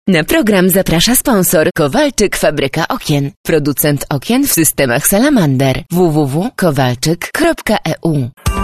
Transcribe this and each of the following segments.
Na program zaprasza sponsor Kowalczyk Fabryka Okien. Producent okien w systemach Salamander. www.kowalczyk.eu.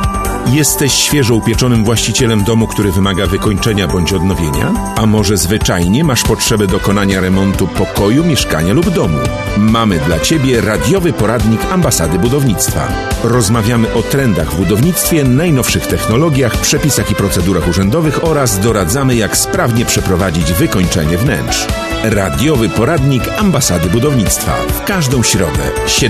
Jesteś świeżo upieczonym właścicielem domu, który wymaga wykończenia bądź odnowienia? A może zwyczajnie masz potrzebę dokonania remontu pokoju, mieszkania lub domu? Mamy dla Ciebie radiowy poradnik Ambasady Budownictwa. Rozmawiamy o trendach w budownictwie, najnowszych technologiach, przepisach i procedurach urzędowych oraz doradzamy, jak sprawnie przeprowadzić wykończenie wnętrz. Radiowy poradnik Ambasady Budownictwa. W każdą środę,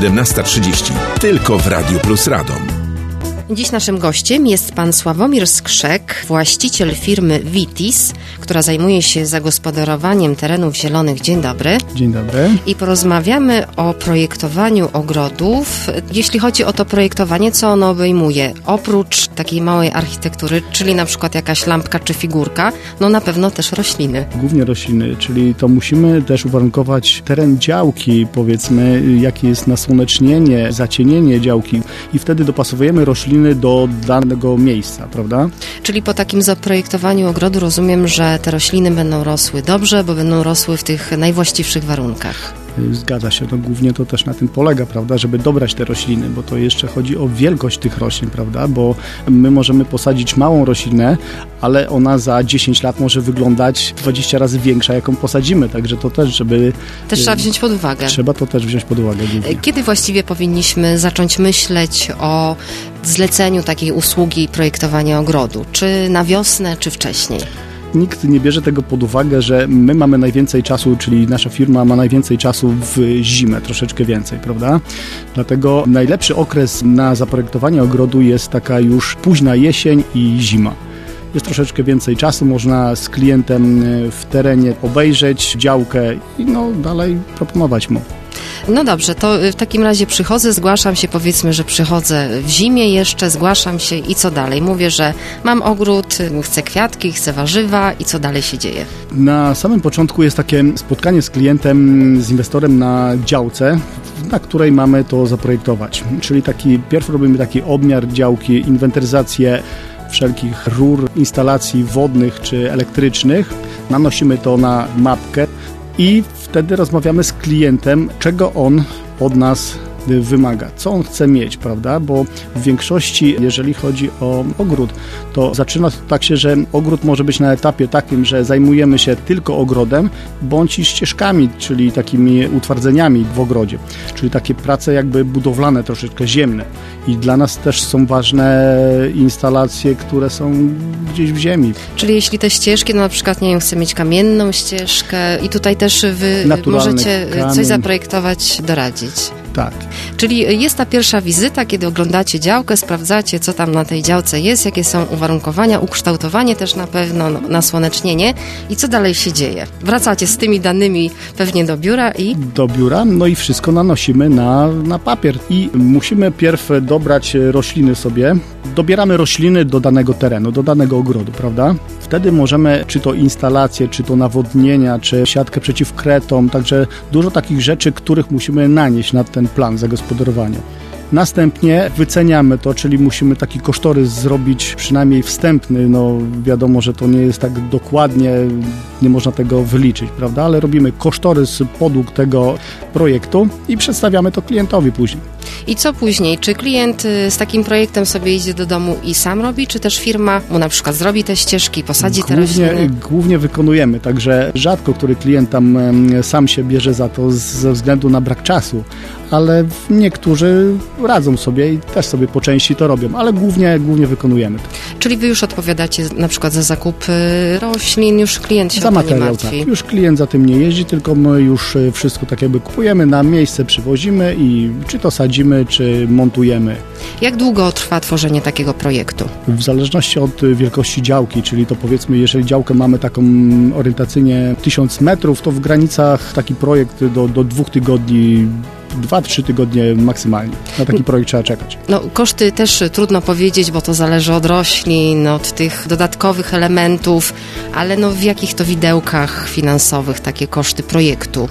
17:30. Tylko w Radiu Plus Radom. Dziś naszym gościem jest pan Sławomir Skrzek, właściciel firmy Vitis, która zajmuje się zagospodarowaniem terenów zielonych. Dzień dobry. Dzień dobry. I porozmawiamy o projektowaniu ogrodów. Jeśli chodzi o to projektowanie, co ono obejmuje? Oprócz takiej małej architektury, czyli na przykład jakaś lampka czy figurka, no na pewno też rośliny. Głównie rośliny, czyli to musimy też uwarunkować teren działki, powiedzmy, jakie jest nasłonecznienie, zacienienie działki i wtedy dopasowujemy rośliny do danego miejsca, prawda? Czyli po takim zaprojektowaniu ogrodu rozumiem, że te rośliny będą rosły dobrze, bo będą rosły w tych najwłaściwszych warunkach. Zgadza się, to głównie to też na tym polega, prawda, żeby dobrać te rośliny, bo to jeszcze chodzi o wielkość tych roślin, prawda, bo my możemy posadzić małą roślinę, ale ona za 10 lat może wyglądać 20 razy większa, jaką posadzimy, także to też, żeby... Też trzeba wziąć pod uwagę. Trzeba to też wziąć pod uwagę. Głównie. Kiedy właściwie powinniśmy zacząć myśleć o zleceniu takiej usługi projektowania ogrodu? Czy na wiosnę, czy wcześniej? Nikt nie bierze tego pod uwagę, że my mamy najwięcej czasu, czyli nasza firma ma najwięcej czasu w zimę, troszeczkę więcej, prawda? Dlatego najlepszy okres na zaprojektowanie ogrodu jest taka już późna jesień i zima. Jest troszeczkę więcej czasu, można z klientem w terenie obejrzeć działkę i dalej proponować mu. No dobrze, to w takim razie przychodzę, zgłaszam się, powiedzmy, że przychodzę w zimie jeszcze, zgłaszam się i co dalej? Mówię, że mam ogród, chcę kwiatki, chcę warzywa i co dalej się dzieje? Na samym początku jest takie spotkanie z klientem, z inwestorem na działce, na której mamy to zaprojektować. Czyli pierw robimy taki obmiar działki, inwentaryzację wszelkich rur, instalacji wodnych czy elektrycznych. Nanosimy to na mapkę i wtedy rozmawiamy z klientem, czego on od nas wymaga, co on chce mieć, prawda? Bo w większości, jeżeli chodzi o ogród, to zaczyna to tak się, że ogród może być na etapie takim, że zajmujemy się tylko ogrodem, bądź i ścieżkami, czyli takimi utwardzeniami w ogrodzie, czyli takie prace jakby budowlane, troszeczkę ziemne. I dla nas też są ważne instalacje, które są gdzieś w ziemi. Czyli jeśli te ścieżki, na przykład, nie wiem, chcę mieć kamienną ścieżkę i tutaj też wy możecie coś zaprojektować, doradzić. Tak. Czyli jest ta pierwsza wizyta, kiedy oglądacie działkę, sprawdzacie, co tam na tej działce jest, jakie są uwarunkowania, ukształtowanie też na pewno, nasłonecznienie i co dalej się dzieje. Wracacie z tymi danymi pewnie do biura i... Do biura, i wszystko nanosimy na papier i musimy pierw dobrać rośliny sobie. Dobieramy rośliny do danego terenu, do danego ogrodu, prawda? Wtedy możemy, czy to instalacje, czy to nawodnienia, czy siatkę przeciw kretom, także dużo takich rzeczy, których musimy nanieść na ten plan zagospodarowania. Następnie wyceniamy to, czyli musimy taki kosztorys zrobić przynajmniej wstępny, wiadomo, że to nie jest tak dokładnie, nie można tego wyliczyć, prawda, ale robimy kosztorys podług tego projektu i przedstawiamy to klientowi później. I co później? Czy klient z takim projektem sobie idzie do domu i sam robi, czy też firma mu na przykład zrobi te ścieżki, posadzi te rośliny? Głównie wykonujemy, także rzadko który klient tam sam się bierze za to ze względu na brak czasu, ale niektórzy radzą sobie i też sobie po części to robią, ale głównie wykonujemy to. Czyli wy już odpowiadacie na przykład za zakup roślin, już klient się o to nie martwi? Tak. Już klient za tym nie jeździ, tylko my już wszystko tak jakby kupujemy, na miejsce przywozimy i czy to sadzimy, czy montujemy. Jak długo trwa tworzenie takiego projektu? W zależności od wielkości działki, czyli to powiedzmy, jeżeli działkę mamy taką orientacyjnie 1000 metrów, to w granicach taki projekt do 2 tygodni, 2-3 tygodnie maksymalnie. Na taki projekt trzeba czekać. Koszty też trudno powiedzieć, bo to zależy od roślin, od tych dodatkowych elementów, ale w jakich to widełkach finansowych takie koszty projektu?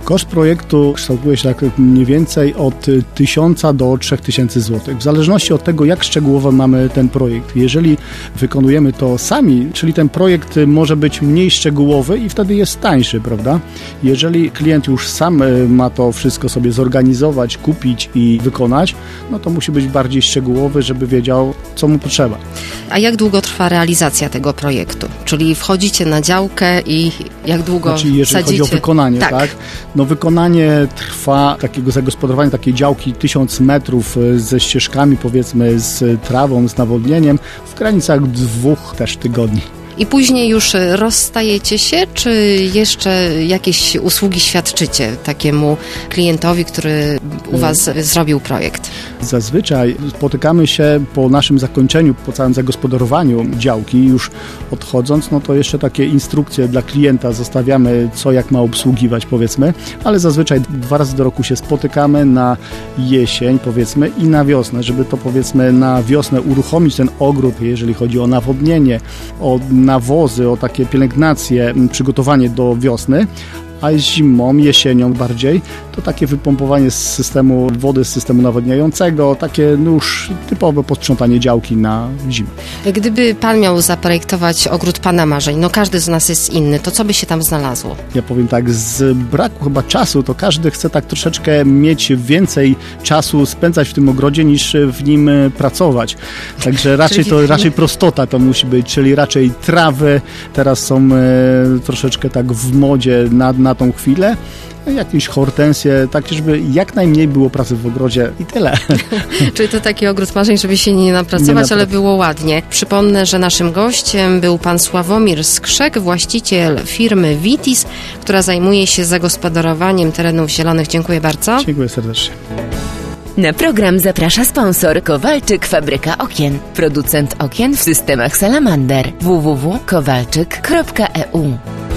Koszt projektu kształtuje się tak mniej więcej od 1000 do 3000 zł. W zależności od tego, jak szczegółowo mamy ten projekt. Jeżeli wykonujemy to sami, czyli ten projekt może być mniej szczegółowy i wtedy jest tańszy, prawda? Jeżeli klient już sam ma to wszystko sobie zorganizować, kupić i wykonać, no to musi być bardziej szczegółowy, żeby wiedział, co mu potrzeba. A jak długo trwa realizacja tego projektu? Czyli wchodzicie na działkę i jak długo jeżeli sadzicie? chodzi o wykonanie, tak? No wykonanie trwa takiego zagospodarowania takiej działki 1000 metrów ze ścieżkami, powiedzmy z trawą, z nawodnieniem w granicach 2 też tygodni. I później już rozstajecie się, czy jeszcze jakieś usługi świadczycie takiemu klientowi, który u Was zrobił projekt? Zazwyczaj spotykamy się po naszym zakończeniu, po całym zagospodarowaniu działki, już odchodząc, no to jeszcze takie instrukcje dla klienta zostawiamy, co jak ma obsługiwać, powiedzmy, ale zazwyczaj 2 razy do roku się spotykamy na jesień, powiedzmy, i na wiosnę, żeby to, powiedzmy, na wiosnę uruchomić ten ogród, jeżeli chodzi o nawodnienie, o nawozy, o takie pielęgnacje, przygotowanie do wiosny, a zimą, jesienią bardziej, to takie wypompowanie z systemu wody, z systemu nawodniającego, takie już typowe posprzątanie działki na zimę. Gdyby Pan miał zaprojektować ogród Pana marzeń, no każdy z nas jest inny, to co by się tam znalazło? Ja powiem tak, z braku chyba czasu, to każdy chce tak troszeczkę mieć więcej czasu spędzać w tym ogrodzie, niż w nim pracować. Także raczej prostota to musi być, czyli raczej trawy, teraz są troszeczkę tak w modzie na tą chwilę, jakieś hortensje, tak żeby jak najmniej było pracy w ogrodzie i tyle. Czyli to taki ogród marzeń, żeby się nie napracować, ale było ładnie. Przypomnę, że naszym gościem był pan Sławomir Skrzek, właściciel firmy Vitis, która zajmuje się zagospodarowaniem terenów zielonych. Dziękuję bardzo. Dziękuję serdecznie. Na program zaprasza sponsor Kowalczyk Fabryka Okien. Producent okien w systemach Salamander. www.kowalczyk.eu